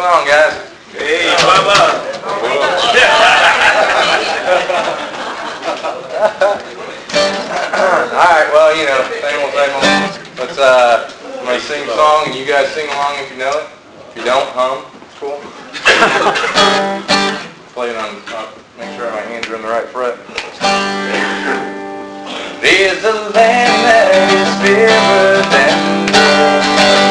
on, guys. Hey, Bubba. Alright, well, you know, same old, same old. Let's, I'm going to sing a song, and you guys sing along if you know it. If you don't, hum. It's cool. Play it on, make sure my hands are in the right fret. There's a land that is fairer than gold.